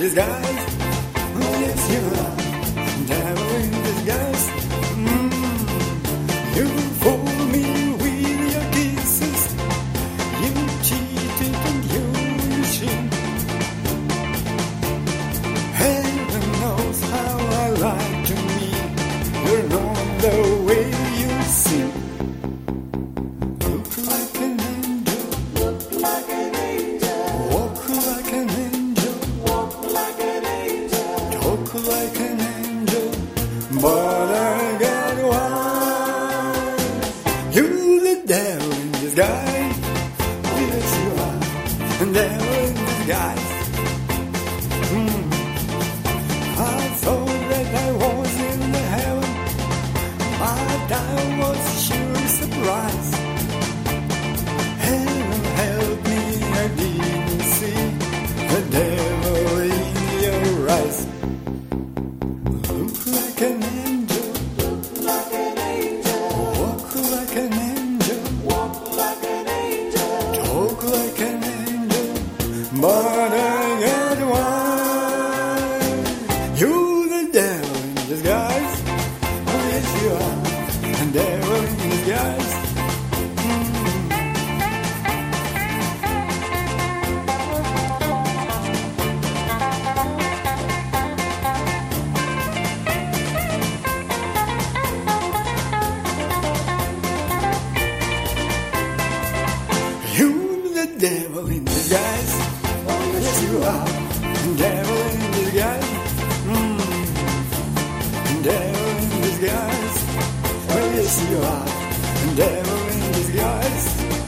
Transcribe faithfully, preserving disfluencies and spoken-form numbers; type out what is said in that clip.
disguise. Oh, yes, you are. Devil in disguise. Mm. You fool me with your kisses. You cheated and you cheat. Heaven knows how I like to meet. You're not the way you see. Look like an angel. Look like an angel. Walk like an angel. Walk like an angel. Talk like an angel. But I got wise. You the devil in disguise. Yes, you are. The devil in disguise. Mm. I thought that I was in the heaven, but I was sure surprised. Heaven help me, I didn't see the devil in your eyes. Look like an angel, Look like an angel. walk like an angel, Walk like an angel. talk like an angel, but I got wise. You the devil in disguise. Oh yes you are, the devil in disguise. You the devil in disguise. Oh yes you are, the devil in disguise. Mm. Devil in disguise. Oh yes you are, the devil in disguise.